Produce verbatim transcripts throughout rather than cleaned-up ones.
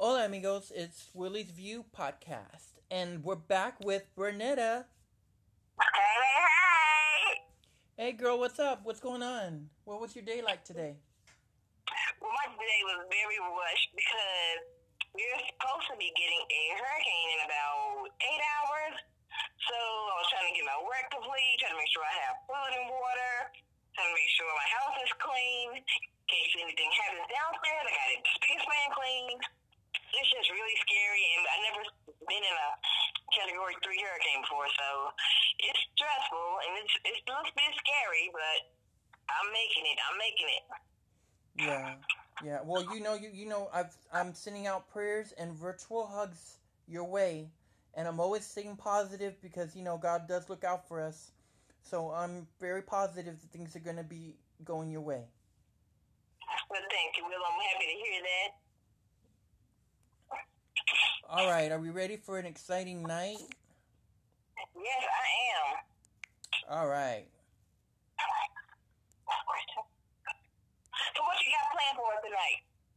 Hola, amigos. It's Willie's View podcast, and we're back with Bernetta. Hey, hey, hey! Hey, girl, what's up? What's going on? What was your day like today? Well, my day was very rushed because we're supposed to be getting a hurricane in about eight hours. So I was trying to get my work complete, trying to make sure I have food and water, trying to make sure my house is clean. In case anything happens downstairs, I got it spaceman clean. It's just really scary, and I never been in a Category three hurricane before, so it's stressful, and it's, it's a little bit scary, but I'm making it. I'm making it. Yeah, yeah. Well, you know, you you know, I've I'm sending out prayers and virtual hugs your way, and I'm always staying positive because you know God does look out for us. So I'm very positive that things are going to be going your way. Well, thank you, Will. I'm happy to hear that. All right, are we ready for an exciting night? Yes, I am. All right. So what you got planned for us tonight?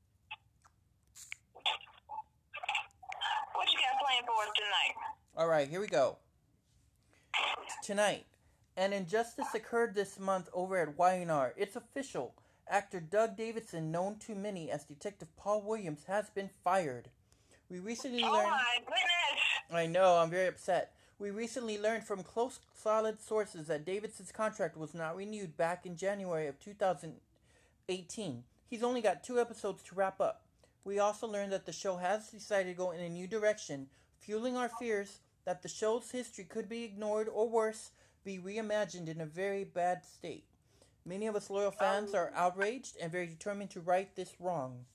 What you got planned for us tonight? All right, here we go. Tonight, an injustice occurred this month over at Y N R. It's official. Actor Doug Davidson, known to many as Detective Paul Williams, has been fired. We recently Oh learned... my goodness! I know, I'm very upset. We recently learned from close, solid sources that Davidson's contract was not renewed back in January of two thousand eighteen. He's only got two episodes to wrap up. We also learned that the show has decided to go in a new direction, fueling our fears that the show's history could be ignored or worse, be reimagined in a very bad state. Many of us loyal fans are outraged and very determined to right this wrong.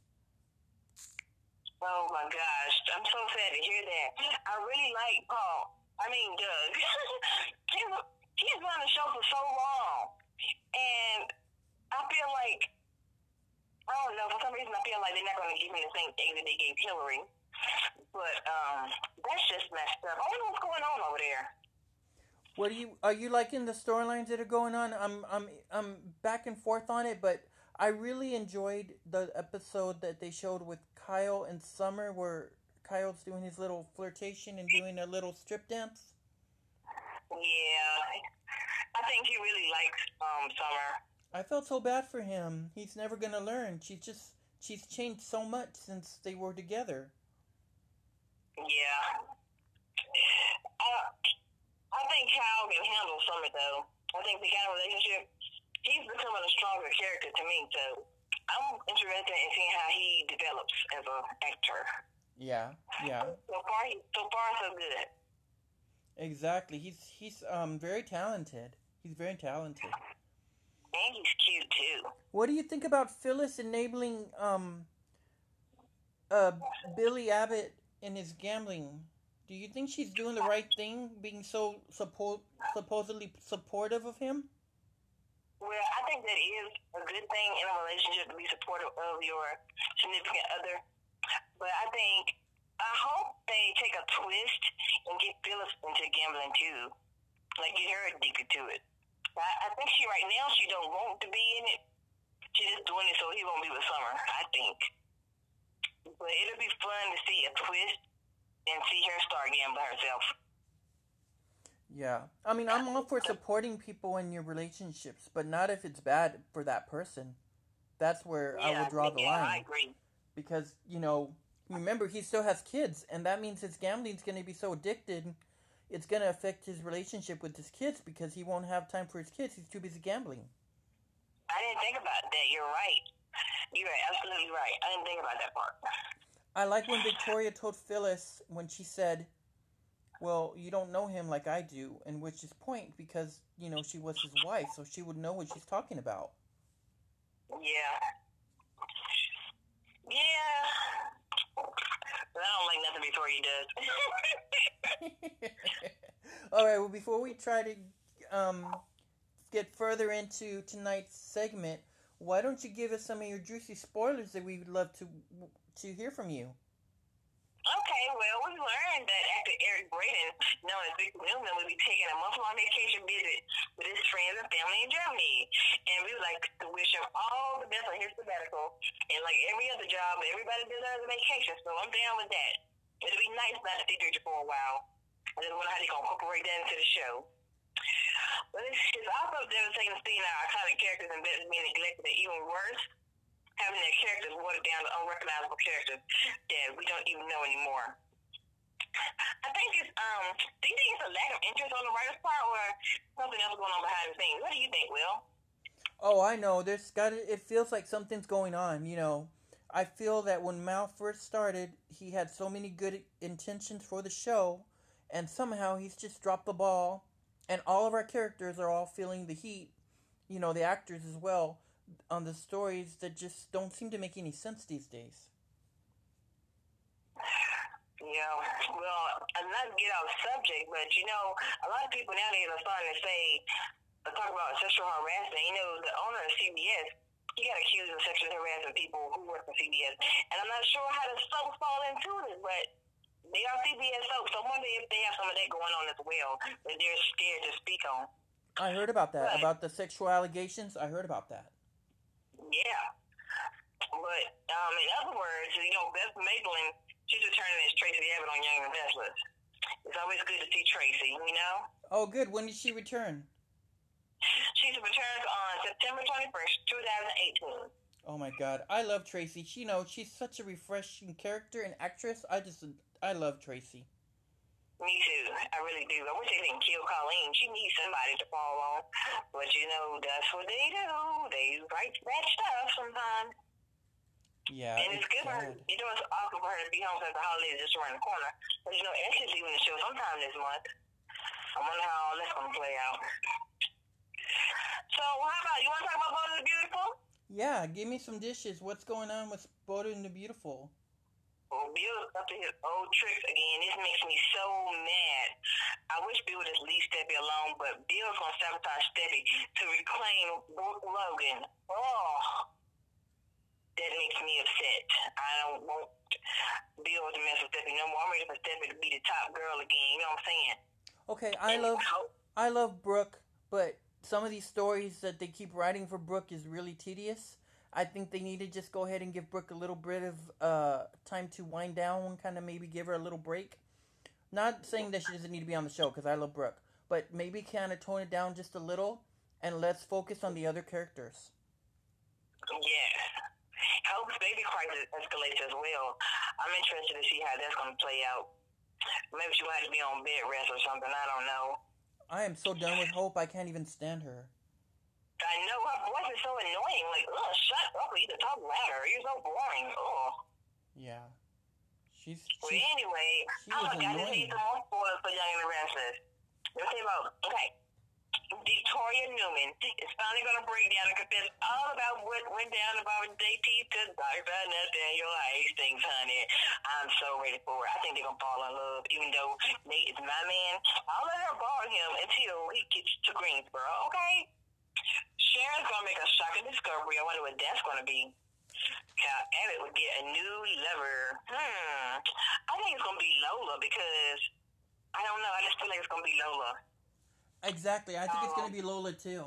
Oh my gosh, I'm so sad to hear that. I really like Paul. I mean, Doug. he's, he's been on the show for so long. And I feel like, I don't know, for some reason I feel like they're not going to give him the same thing that they gave Hillary. But um, that's just messed up. I don't know what's going on over there. What are you are you liking the storylines that are going on? I'm I'm I'm back and forth on it, but I really enjoyed the episode that they showed with Kyle and Summer, where Kyle's doing his little flirtation and doing a little strip dance. Yeah, I think he really likes um Summer. I felt so bad for him. He's never gonna learn. She's just she's changed so much since they were together. Yeah. Uh, I think Kyle can handle Summer though. I think the kind of relationship, he's becoming a stronger character to me. So I'm interested in seeing how he develops as an actor. Yeah, yeah. So far, he, so far so good. Exactly. He's he's um very talented. He's very talented. And he's cute too. What do you think about Phyllis enabling um uh Billy Abbott in his gambling? Do you think she's doing the right thing, being so suppo- supposedly supportive of him? Well, I think that is a good thing in a relationship to be supportive of your significant other. But I think, I hope they take a twist and get Phyllis into gambling too. Like, get her addicted to it. I, I think she, right now, she don't want to be in it. She's just doing it so he won't be with Summer, I think. But it'll be fun to see a twist and see her start gambling herself. Yeah. I mean, I'm all for supporting people in your relationships, but not if it's bad for that person. That's where Yeah, I would draw the yeah, line. I agree. Because, you know, remember, he still has kids, and that means his gambling's going to be so addicted, it's going to affect his relationship with his kids because he won't have time for his kids. He's too busy gambling. I didn't think about that. You're right. You're absolutely right. I didn't think about that part. I like when Victoria told Phyllis when she said, well, you don't know him like I do, and which is point because, you know, she was his wife, so she would know what she's talking about. Yeah. Yeah. But I don't like nothing Victoria does. All right, well, before we try to um, get further into tonight's segment, why don't you give us some of your juicy spoilers that we would love to to hear from you? Okay, well, we learned that actor Eric Braeden, known as Victor Newman, will be taking a month-long vacation visit with his friends and family in Germany. And we would like to wish him all the best on his sabbatical. And like every other job, everybody deserves a vacation, so I'm down with that. It'll be nice not to see Victor for a while. I just wonder how they're going to incorporate that into the show. But it's, it's also devastating to see our iconic characters and being neglected, and even worse, having their characters watered down to unrecognizable characters that we don't even know anymore. I think it's, um, do you think it's a lack of interest on the writer's part or something else going on behind the scenes? What do you think, Will? Oh, I know. There's got to, it feels like something's going on, you know. I feel that when Mal first started, he had so many good intentions for the show, and somehow he's just dropped the ball, and all of our characters are all feeling the heat, you know, the actors as well, on the stories that just don't seem to make any sense these days. Yeah, well, I'm not to get off subject, but you know, a lot of people nowadays are starting to say, uh, talk about sexual harassment. You know, the owner of C B S, he got accused of sexually harassing people who work for C B S, and I'm not sure how the soaps fall into this, but they are C B S soaps, so I wonder if they have some of that going on as well that they're scared to speak on. I heard about that, but, about the sexual allegations. I heard about that. Yeah, but um, in other words, you know, Beth Maitland, she's returning as Tracy Abbott on Young and Restless. It's always good to see Tracy, you know? Oh, good. When did she return? She's returned on September twenty-first, twenty eighteen. Oh, my God. I love Tracy. She, you know, she's such a refreshing character and actress. I just, I love Tracy. Me too. I really do. I wish they didn't kill Colleen. She needs somebody to fall on. But, you know, that's what they do. They write bad stuff sometimes. Yeah, and it's, it's good for her. sad. You know, it's awesome for her to be home since the holidays just around the corner. But, you know, Ashley's leaving the show sometime this month. I wonder how all that's going to play out. So, how about, you want to talk about Bold and the Beautiful? Yeah, give me some dishes. What's going on with Bold and the Beautiful? Well, Bill's up to his old tricks again. This makes me so mad. I wish Bill would just leave Steffi alone, but Bill's going to sabotage Steffi to reclaim Brooke Logan. Oh, that makes me upset. I don't want Bill to mess with Steffi no more. I'm ready for Steffi to be the top girl again. You know what I'm saying? Okay, I And love how- I love Brooke, but some of these stories that they keep writing for Brooke is really tedious. I think they need to just go ahead and give Brooke a little bit of uh, time to wind down, kind of maybe give her a little break. Not saying that she doesn't need to be on the show, because I love Brooke, but maybe kind of tone it down just a little, and let's focus on the other characters. Yeah. Hope's baby crisis escalates as well. I'm interested to see how that's going to play out. Maybe she might have to be on bed rest or something. I don't know. I am so done with Hope, I can't even stand her. I know her voice is so annoying. Like, ugh, shut up. You can talk louder. You're so boring. Ugh. Yeah. She's, Well, she's anyway, she oh is my God, this annoying. needs some more spoilers for Young and the Restless. Let me tell you about, okay. Victoria Newman is finally going to break down and confess all about what went down about J T to Doctor Nathaniel Hastings, honey. I'm so ready for it. I think they're going to fall in love, even though Nate is my man. I'll let her borrow him until he gets to Greensboro, okay? Sharon's going to make a shocking discovery. I wonder what that's going to be. How Abbott would get a new lover. Hmm. I think it's going to be Lola because, I don't know, I just feel like it's going to be Lola. Exactly, I think it's going to be Lola too.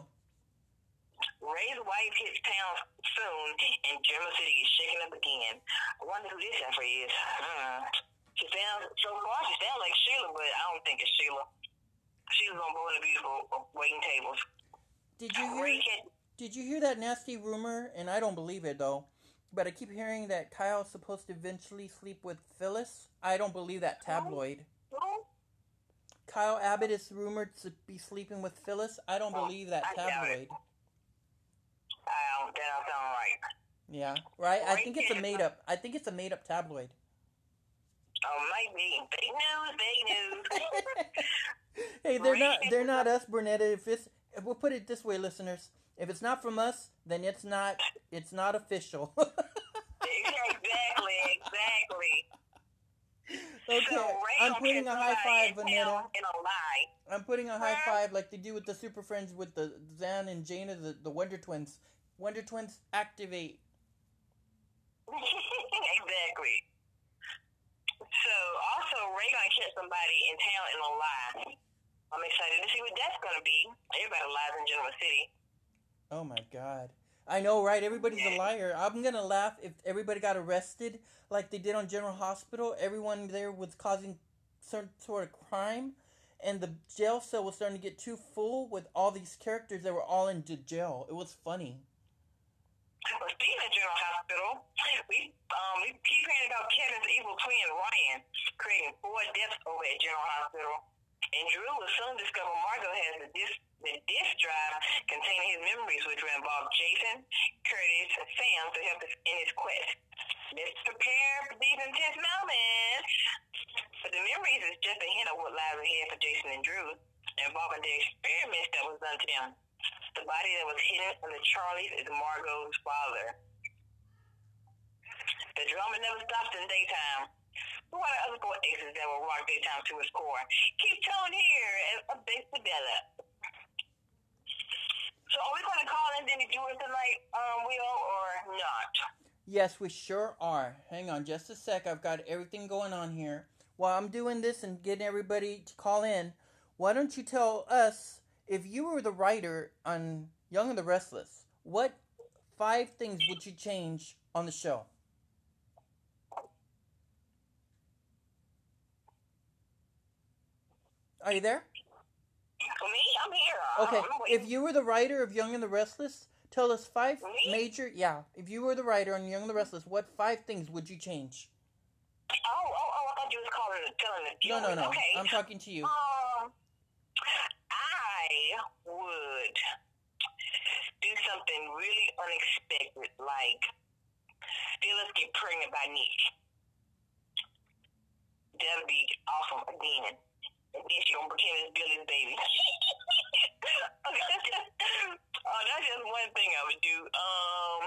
Ray's wife hits town soon, and German City is shaking up again. I wonder who this heifer is. Hmm. She sounds, so far, she sounds like Sheila, but I don't think it's Sheila. She was on Bold and the Beautiful waiting tables. Did you hear? Ray can, Did you hear that nasty rumor? And I don't believe it though. But I keep hearing that Kyle's supposed to eventually sleep with Phyllis. I don't believe that tabloid. who? Kyle Abbott is rumored to be sleeping with Phyllis. I don't believe that I doubt tabloid. it. I don't, that don't sound right. Yeah, right. I Ray think it's a can't- made up. I think it's a made up tabloid. Oh, might be. Fake news, fake news. Hey, they're Ray not. can't- They're not us, Bernetta. If it's, if we'll put it this way, listeners. If it's not from us, then it's not. It's not official. Exactly, exactly. Okay, So Ray I'm gonna putting catch a high somebody five, in town Vanetta. in a lie. I'm putting a high Huh? five like they do with the Super Friends with the Zan and Jaina, the, the Wonder Twins. Wonder Twins activate. Exactly. So, also, Ray gonna catch somebody in town in a lie. I'm excited to see what that's gonna be. Everybody lies in General City. Oh my God. I know, right? Everybody's a liar. I'm gonna laugh if everybody got arrested like they did on General Hospital. Everyone there was causing some sort of crime, and the jail cell was starting to get too full with all these characters that were all into jail. It was funny. Well, speaking of General Hospital, we um we keep hearing about Kevin's evil twin Ryan creating four deaths over at General Hospital, and Drew will soon discover Margot has the disc the disk drive containing his memories, which will involve Jason, Curtis, and Sam to help us in his quest. Let's prepare for these intense moments. But the memories is just a hint of what lies ahead for Jason and Drew, involving the experiments that was done to them. The body that was hidden from the Charlies is Margot's father. The drama never stops in daytime. Who are the other four exes that will rock daytime to its core? Keep tuned here as updates develop. So are we going to call in Denny Jewel tonight, um, Will, or not? Yes, we sure are. Hang on just a sec. I've got everything going on here. While I'm doing this and getting everybody to call in, why don't you tell us, if you were the writer on Young and the Restless, what five things would you change on the show? Are you there? For me, I'm here. Okay, I'm if you were the writer of Young and the Restless, tell us five Me? major... Yeah, if you were the writer on Young and the Restless, what five things would you change? Oh, oh, oh, I thought you was calling it, telling the No, no, no. Okay. I'm talking to you. Um, I would do something really unexpected, like Phyllis get pregnant by Nick. That'll be awesome again. And then she gonna pretend it's Billy's baby. Oh, that's just one thing I would do. Um,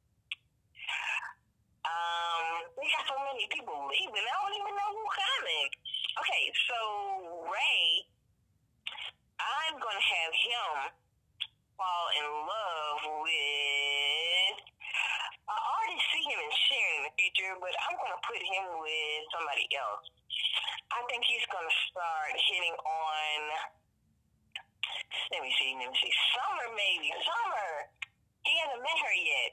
um, we got so many people leaving. I don't even know who's coming. Okay, so Ray, I'm gonna have him fall in love with. I already see him in Sharon in the future, but I'm gonna put him with somebody else. I think he's gonna start hitting on. Let me see. Let me see. Summer, maybe. Summer. He hasn't met her yet.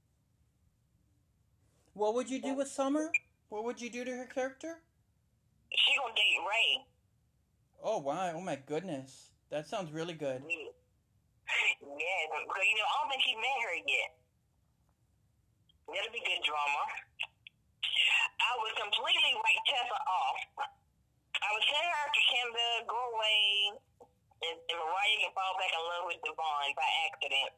What would you do with Summer? What would you do to her character? She gonna date Ray. Oh, wow. Oh, my goodness. That sounds really good. Yeah, yeah, because you know I don't think he met her yet. That'll be good drama. I would completely write Tessa off. I would send her to Canada, go away, and, and Mariah can fall back in love with Devon by accident.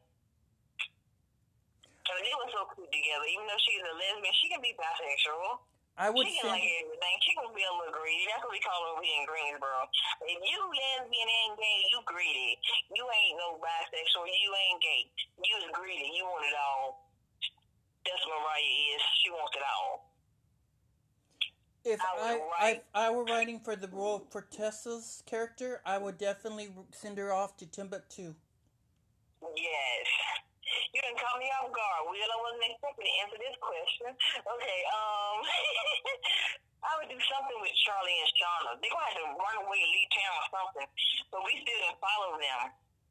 So they were so cute together. Even though she's a lesbian, she can be bisexual. I would she can send... like everything. She can be a little greedy. That's what we call over here in Greensboro. If you lesbian and gay, you greedy. You ain't no bisexual. You ain't gay. You is greedy. You want it all. That's what Mariah is. She wants it all. If I, I, write, I, I were writing for the role for Tessa's character, I would definitely send her off to Timbuktu. Yes. You done caught me off guard, Will. I wasn't expecting to answer this question. Okay, um, I would do something with Charlie and Shauna. They're going to have to run away, leave town or something, but we still can follow them.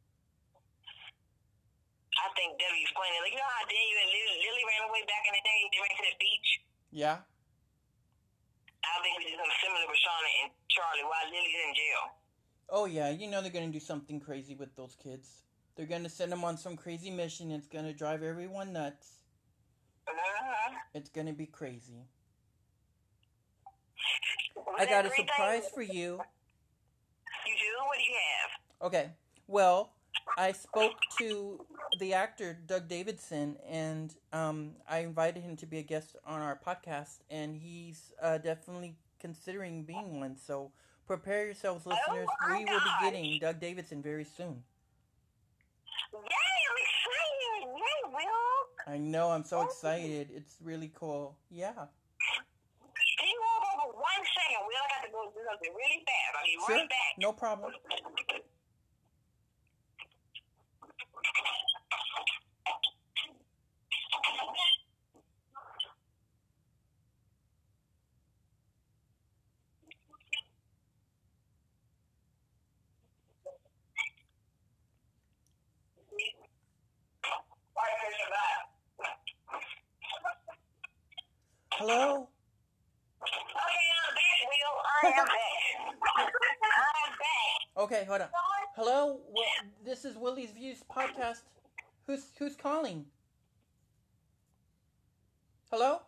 I think that'd be funny. Like, you know how Daniel and Lily, Lily ran away back in the day? They went to the beach? Yeah. I think we do something similar with Shauna and Charlie while Lily's in jail. Oh, yeah. You know they're going to do something crazy with those kids. They're going to send them on some crazy mission. It's going to drive everyone nuts. Uh-huh. It's going to be crazy. Was I got a everything? surprise for you. You do? What do you have? Okay. Well, I spoke to the actor, Doug Davidson, and um, I invited him to be a guest on our podcast, and he's uh, definitely considering being one. So prepare yourselves, listeners. Oh, we will be getting Doug Davidson very soon. Yay, I'm excited. Yay, Will. I know. I'm so excited. It's really cool. Yeah. Can you hold over one second, Will? I got to go do something really fast. I'll be Sure. right back. No problem. Hello? Okay, I'm back, Will. I am back. I'm back. Okay, hold on. Hello? Well, this is Willie's Views podcast. Who's who's calling? Hello?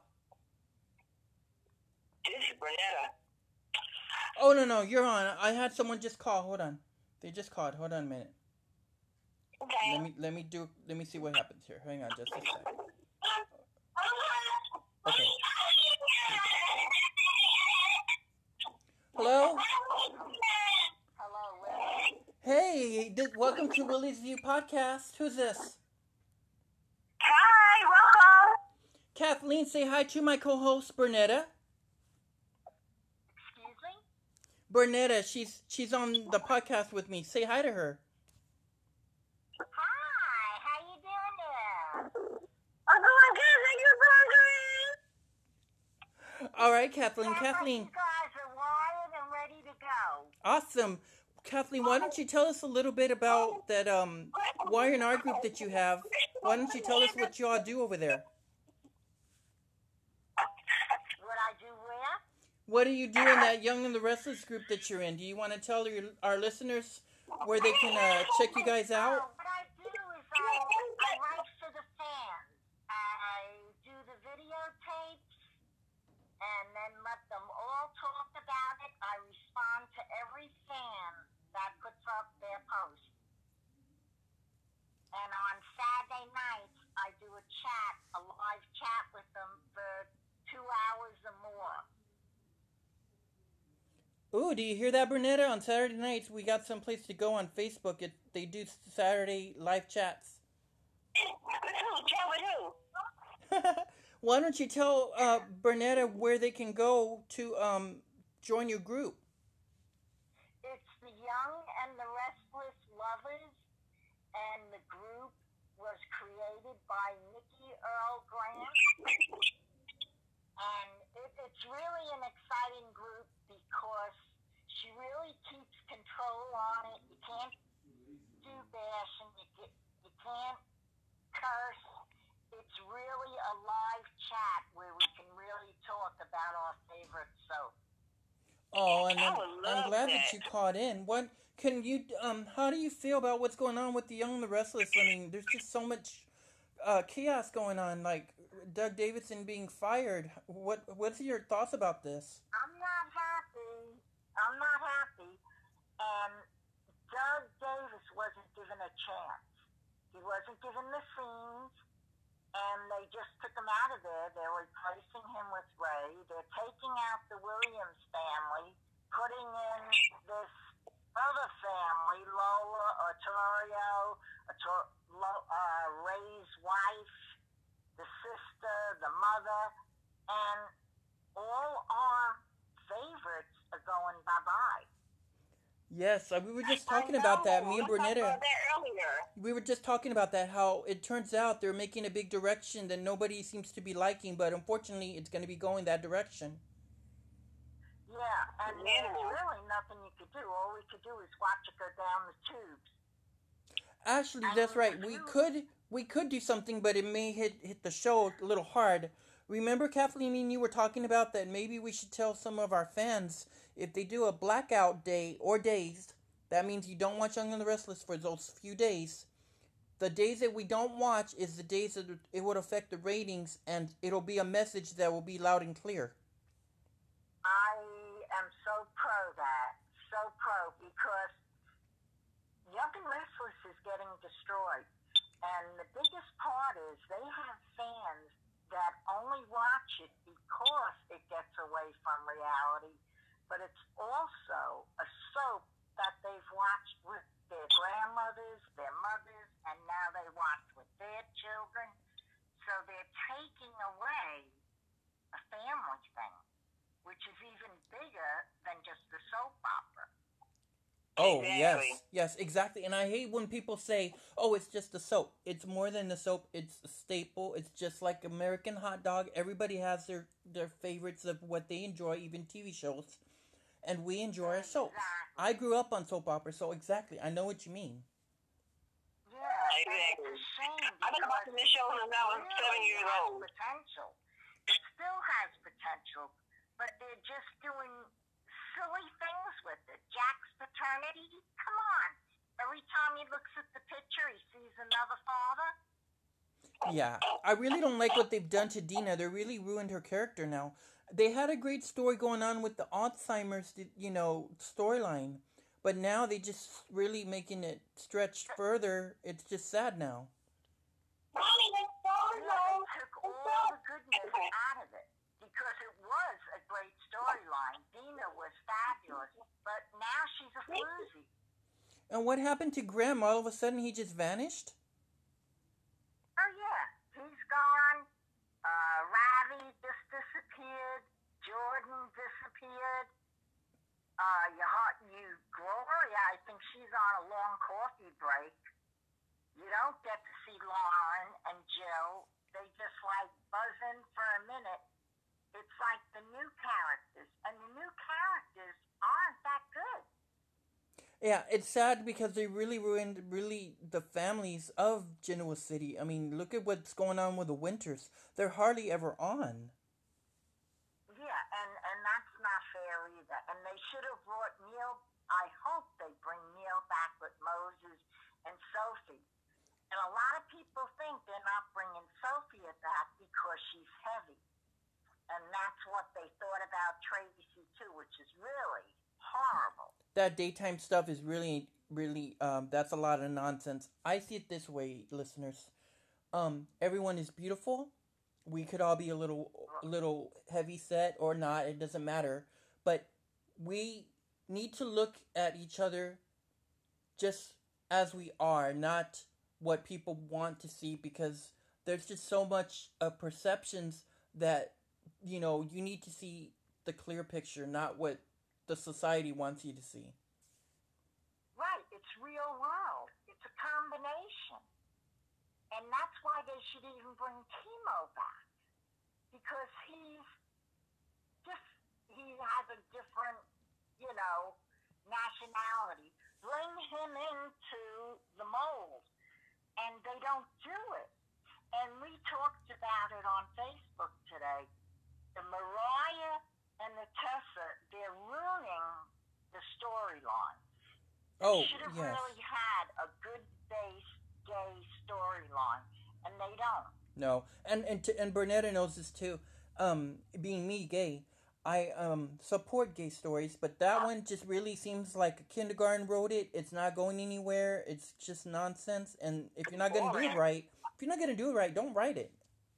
This is Bernetta. Oh, no, no, you're on. I had someone just call. Hold on. They just called. Hold on a minute. Okay. Let me let me do let me see what happens here. Hang on just a sec. Okay. Hello? Hello, Will. Hey, th- welcome to Willie's View podcast. Who's this? Hi, welcome. Kathleen, say hi to my co-host Bernetta. Excuse me? Bernetta, she's she's on the podcast with me. Say hi to her. Hi, how you doing there? I'm doing good. How you doing? All right, Kathleen. You Kathleen, guys are wired and ready to go. awesome. Kathleen, why don't you tell us a little bit about that um Y and R group that you have? Why don't you tell us what y'all do over there? What I do where? What do you do in that Young and the Restless group that you're in? Do you want to tell your, our listeners where they can uh, check you guys out? Oh, what I do is I, I write for the fans. I do the videotapes and then let them all talk about it. I respond to every fan that puts up their post. And on Saturday nights, I do a chat, a live chat with them for two hours or more. Ooh, do you hear that, Bernetta? On Saturday nights, we got some place to go on Facebook. It, they do Saturday live chats. With who? Chat with who? Why don't you tell uh, Bernetta where they can go to um, join your group? It's the Young and the Restless Lovers, and the group was created by Nikki Earl Grant. And it, it's really an exciting group because she really keeps control on it. You can't do bashing, you, get, you can't curse. It's really a live chat where we can really talk about our favorite soap. Oh, and I I'm, would I'm love glad that. that. you caught in. What can you um? How do you feel about what's going on with the Young and the Restless? I mean, there's just so much uh, chaos going on. Like Doug Davidson being fired. What What's your thoughts about this? I'm not happy. I'm not happy. And Doug Davis wasn't given a chance. He wasn't given the scenes, and they just took him out of there. They're replacing him with Ray. They're taking out the Williams family, putting in this other family, Lola, Arturo, Arturo uh, Ray's wife, the sister, the mother, and all our favorites are going bye-bye. Yes, uh, we were just talking about that. Me and Bernetta. earlier. We were just talking about that. How it turns out they're making a big direction that nobody seems to be liking, but unfortunately, it's going to be going that direction. Yeah, and yeah. There's really nothing you could do. All we could do is watch it go down the tubes. Actually, and that's right. We could we could do something, but it may hit hit the show a little hard. Remember, Kathleen, and you were talking about that maybe we should tell some of our fans if they do a blackout day or days, that means you don't watch Young and the Restless for those few days. The days that we don't watch is the days that it would affect the ratings, and it'll be a message that will be loud and clear. I am so pro that, so pro, because Young and Restless is getting destroyed. And the biggest part is they have fans that only watch it because it gets away from reality. But it's also a soap that they've watched with their grandmothers, their mothers, and now they watch with their children. So they're taking away a family thing, which is even bigger than just the soap opera. Oh, Exactly. yes, yes, exactly. And I hate when people say, oh, it's just a soap. It's more than a soap. It's a staple. It's just like American hot dog. Everybody has their, their favorites of what they enjoy, even T V shows. And we enjoy our soaps. Exactly. I grew up on soap opera, so exactly, I know what you mean. Yeah, and it's a shame I've been watching this show since I was because seven it years has old. potential. it still has potential, but they're just doing silly things with it. Jack's paternity, come on. Every time he looks at the picture, he sees another father. Yeah, I really don't like what they've done to Dina. They really ruined her character now. They had a great story going on with the Alzheimer's, you know, storyline. But now they just really making it stretch further. It's just sad now. Yeah, they took all the goodness out of it because it was a great storyline. Dina was fabulous, but now she's a floozy. And what happened to Graham? All of a sudden, he just vanished? Oh, yeah. He's gone. Uh, Ravi just disappeared. Jordan disappeared. Uh, you, you, Gloria, I think she's on a long coffee break. You don't get to see Lauren and Jill. They just like buzz in for a minute. It's like the new characters, and the new characters aren't that good. Yeah, it's sad because they really ruined really the families of Genoa City. I mean, look at what's going on with the Winters. They're hardly ever on. Yeah, and, and that's not fair either. And they should have brought Neil. I hope they bring Neil back with Moses and Sophie. And a lot of people think they're not bringing Sophia back because she's heavy. And that's what they thought about Tracy, too, which is really horrible. That daytime stuff is really, really, um, that's a lot of nonsense. I see it this way, listeners. Um, everyone is beautiful. We could all be a little, little heavy set or not. It doesn't matter. But we need to look at each other just as we are, not what people want to see, because there's just so much uh, perceptions that, you know, you need to see the clear picture, not what the society wants you to see. Right, it's real world. It's a combination. And that's why they should even bring Timo back. Because he's just, he has a different, you know, nationality. Bring him into the mold. And they don't do it. And we talked about it on Facebook today. The Mariah and the Tessa, they're ruining the storyline. Oh, they should have yes. really had a good base gay storyline, and they don't. No, and and t- and Bernetta knows this too. Um, being me, gay, I um support gay stories, but that one just really seems like a kindergarten wrote it. It's not going anywhere. It's just nonsense. And if you're not gonna do it right, if you're not gonna do it right, don't write it.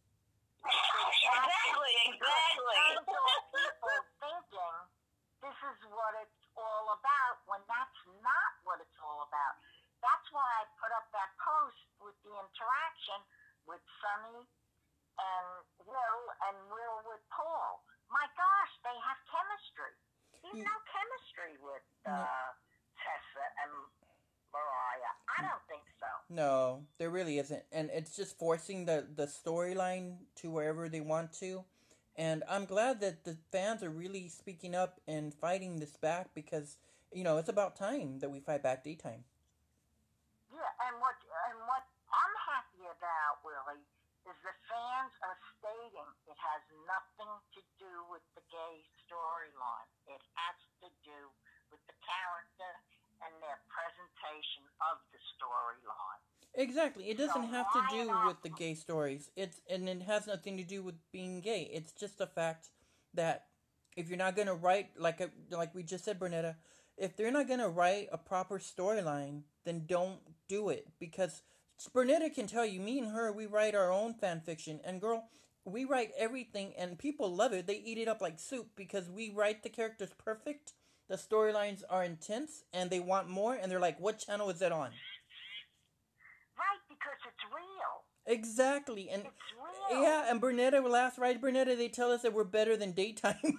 Exactly, exactly. People thinking this is what it's all about when that's not what it's all about. That's why I put up that post with the interaction with Sonny and Will and Will with Paul. My gosh, they have chemistry. There's no chemistry with uh, Tessa and Mariah. I don't think so. No, there really isn't. And it's just forcing the, the storyline to wherever they want to. And I'm glad that the fans are really speaking up and fighting this back because, you know, it's about time that we fight back daytime. Yeah, and what and what I'm happy about, Willie, is the fans are stating it has nothing to do with the gay storyline. It has to do with the character and their presentation of the storyline. Exactly. It doesn't So have to why do not- with the gay stories. It's and it has nothing to do with being gay. It's just the fact that if you're not gonna write like a, like we just said, Bernetta, if they're not gonna write a proper storyline, then don't do it. Because Bernetta can tell you, me and her, we write our own fan fiction, and girl, we write everything, and people love it. They eat it up like soup because we write the characters perfect. The storylines are intense, and they want more, and they're like, "What channel is that on?" Right, because it's real. Exactly, and It's real. yeah, and Bernetta, last right, Bernetta, they tell us that we're better than daytime. And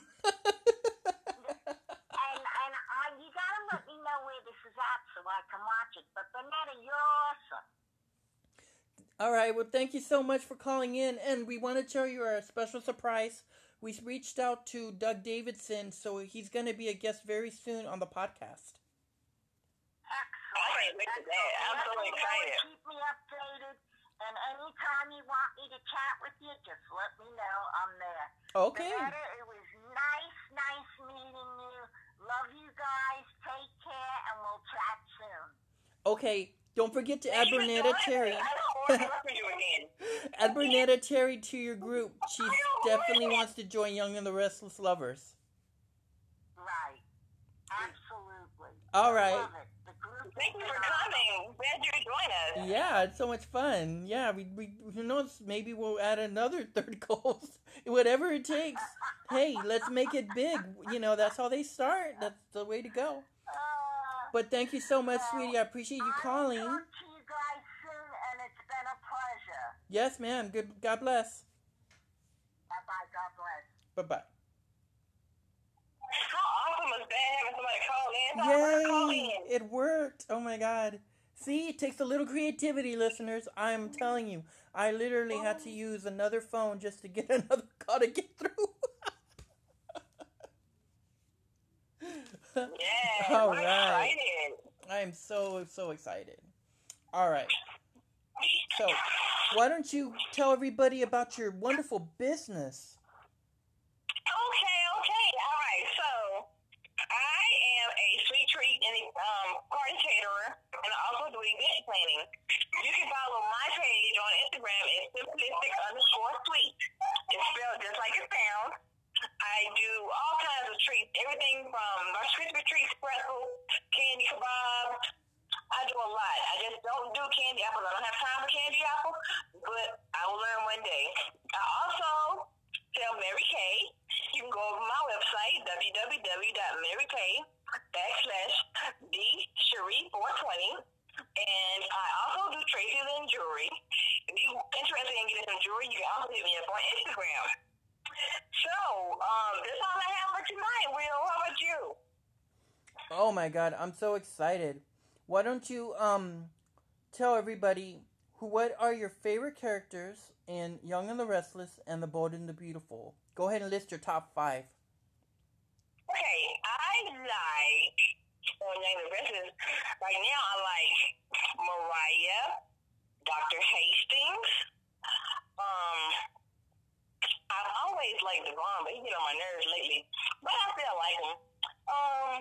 and I, you gotta let me know where this is at so I can watch it. But Bernetta, you're awesome. All right, well, thank you so much for calling in, and we want to tell you our special surprise. We reached out to Doug Davidson, so he's going to be a guest very soon on the podcast. Excellent. I can't wait to that. I'm so Let me know and excited. Keep me updated. And anytime you want me to chat with you, just let me know. I'm there. Okay. Bernetta, it was nice, nice meeting you. Love you guys. Take care, and we'll chat soon. Okay. Don't forget to add Thank you for Bernetta joining Terry. us. I don't want to listen to you again. Add Bernetta Terry to your group. She definitely wants to join Young and the Restless Lovers. Right. Absolutely. All right. Love it. The group Thank is you for phenomenal. coming. Glad you could join us. Yeah, it's so much fun. Yeah, we, we who knows, maybe we'll add another third co-host. Whatever it takes. Hey, let's make it big. You know, that's how they start. That's the way to go. Uh, But thank you so much, sweetie. I appreciate you calling. I'll talk to you guys soon, and it's been a pleasure. Yes, ma'am. Good. God bless. Bye-bye. God bless. Bye-bye. How awesome was that having somebody call in? Somebody call Yay! in. It worked. Oh my God. See, it takes a little creativity, listeners. I'm telling you. I literally had to use another phone just to get another call to get through. Yeah. All I'm right. excited. I am so, so excited. All right. So, why don't you tell everybody about your wonderful business? Okay, okay, all right. So, I am a sweet treat and um, party caterer, and I also do event planning. You can follow my page on Instagram at simplistic underscore sweet. It's spelled just like it sounds. I do all kinds of treats, everything from Rice Krispie treats, pretzels, candy kebabs. I do a lot. I just don't do candy apples. I don't have time for candy apples, but I will learn one day. I also sell Mary Kay. You can go over my website, w w w dot mary kay backslash d cherie four twenty. And I also do traces and jewelry. If you're interested in getting some jewelry, you can also hit me up on Instagram. So, um, that's all I have for tonight, Will. How about you? Oh my God, I'm so excited. Why don't you um tell everybody who what are your favorite characters in Young and the Restless and The Bold and the Beautiful? Go ahead and list your top five. Okay, I like, on Young and the Restless, right now I like Mariah, Doctor Hastings. Um, I've always liked Devon, but he get on my nerves lately. But I still like him. Um,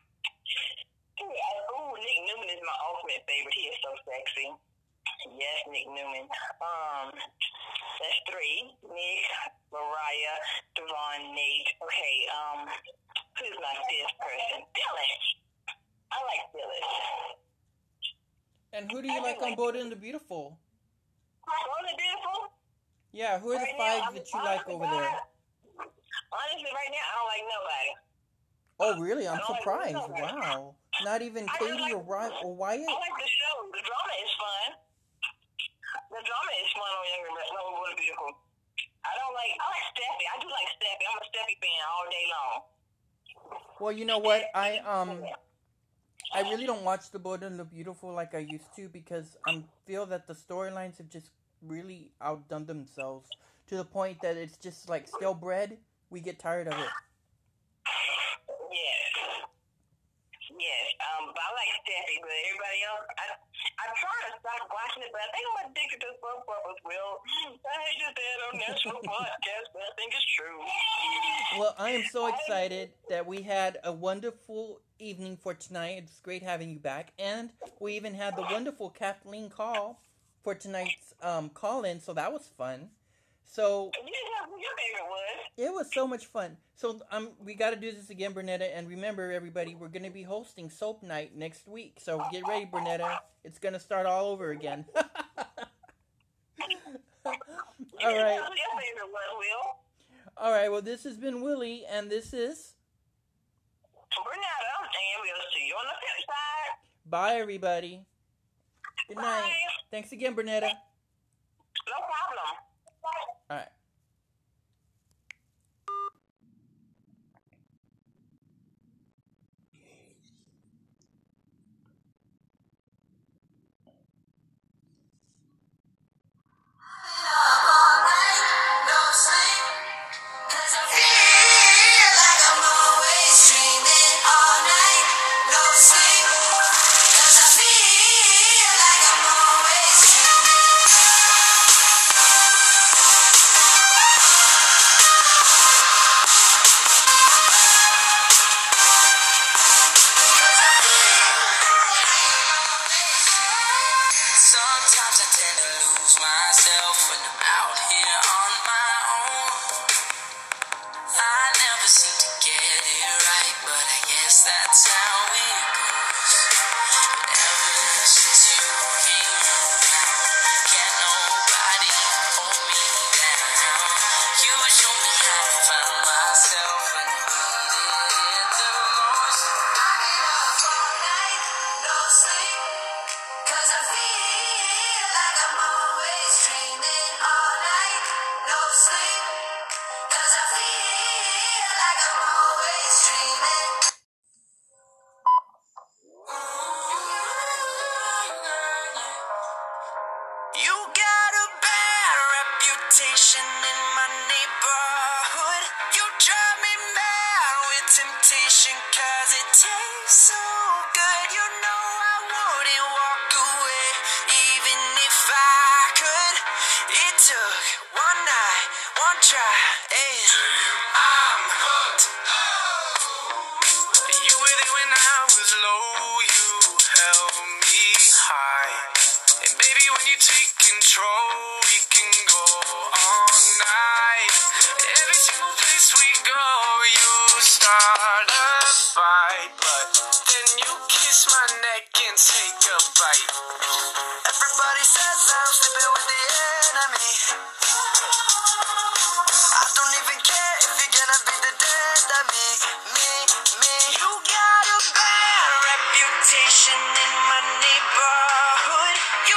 ooh, Nick Newman is my ultimate favorite. He is so sexy. Yes, Nick Newman. Um, that's three. Nick, Mariah, Devon, Nate. Okay, um, who's my fifth person? Phyllis. I like Phyllis. And who do you like on Bold and the Beautiful? Bold and Beautiful? Yeah, who are the Right five now, that you I'm- like over there? Honestly, right now, I don't like nobody. Oh, really? I'm I don't like surprised. nobody. Wow. Not even I Katie just or like- Ryan or Wyatt? I like the show. The drama is fun. The drama is fun on Younger But No More Beautiful. I don't like, I like Steffi. I do like Steffi. I'm a Steffi fan all day long. Well, you know what? I um I really don't watch The Bold and the Beautiful like I used to because I feel that the storylines have just really outdone themselves to the point that it's just like stale bread. We get tired of it. Yes. Yes. Um, but I like Steffi, but everybody else, I, I'm trying to stop watching it, but I think I'm addicted to soap operas, Will. I hate to say it on National Podcast, but I think it's true. Well, I am so excited that we had a wonderful evening for tonight. It's great having you back. And we even had the wonderful Kathleen call for tonight's um, call-in, so that was fun. So You didn't have who your favorite was. it was so much fun. So um, we got to do this again, Bernetta. And remember, everybody, we're going to be hosting Soap Night next week. So get ready, Bernetta. It's going to start all over again. You All didn't right. have who your favorite was, Will. All right. Well, this has been Willie, and this is... Bernetta, and we'll see you on the flip side. Bye, everybody. Good night. Bye. Thanks again, Bernetta. No problem. All right. Cause I feel like I'm always dreaming. I never seem to get it right, but I guess that's how it goes. Ever since you came around, can't nobody hold me down. You show me how to find myself when I needed it the most. I get up all night, no sleep, 'cause I feel like I'm always dreaming all night, no sleep. 'Cause I feel like I'm always dreaming. You got a bad reputation in my neighborhood. You drive me mad with temptation 'cause it tastes so good. You know I wouldn't walk away even if I could. It took one night, one try, and I'm hooked. You were there when I was low, you held me high. And baby, when you take control, we can go all night. Every single place we go, you start a fight, but then you kiss my neck and take a bite. Everybody says I'm sleeping with the enemy. I don't even care if you're gonna be the death of me, me, me. You got a bad reputation in my neighborhood. You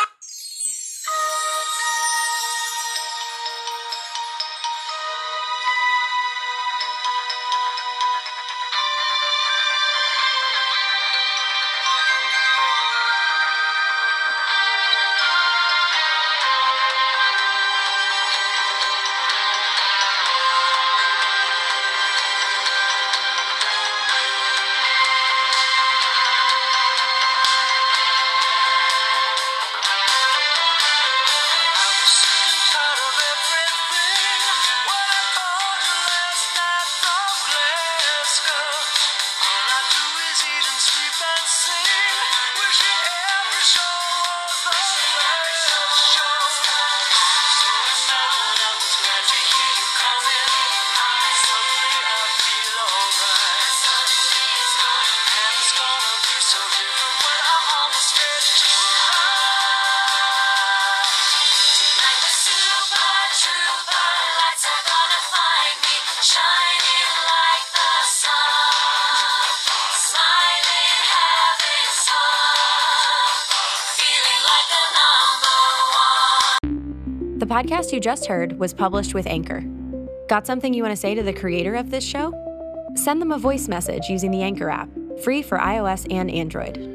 The podcast you just heard was published with Anchor. Got something you want to say to the creator of this show? Send them a voice message using the Anchor app, free for iOS and Android.